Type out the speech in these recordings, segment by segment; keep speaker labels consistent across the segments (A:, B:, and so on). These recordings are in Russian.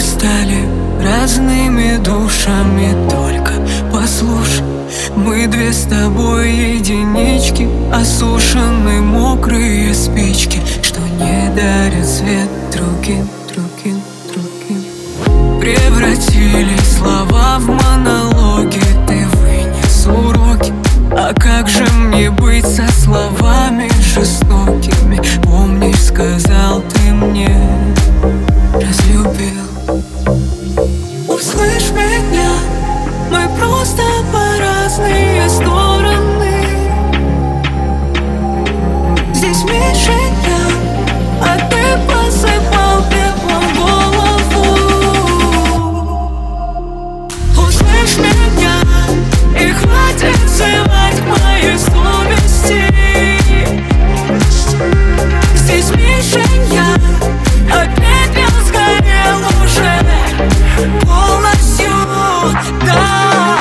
A: стали разными душами. Только послушай, мы две с тобой единички, осушены мокрые спички, что не дарят свет другим. Превратили слова в монологи, ты вынес уроки. А как же мне быть со словами жестокими? Помнишь, сказал ты мне, разлюбил. Услышь меня, мы просто по разные стороны. Здесь мишень, а ты посыпал пеплом голову. Услышь меня, и хватит взывать к моей совести. Здесь мишень, опять я сгорел уже полностью, да.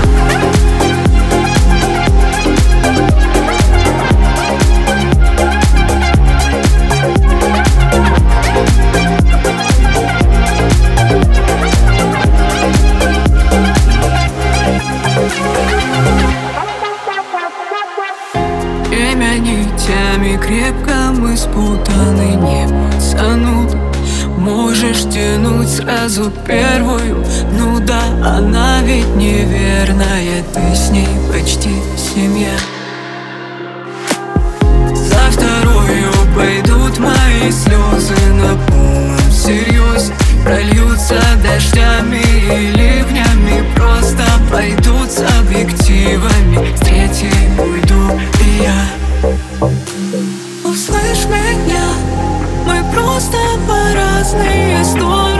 A: Время нитями крепко мы спутаны, не будь зануд. Можешь тянуть сразу первую, ну да, она ведь неверная, ты с ней почти семья. За вторую пойдут мои слезы на полном серьезе, прольются дождями и ливнями, просто пойдут с объективами. С третьей уйду и я. Услышь меня, мы просто по разные стороны.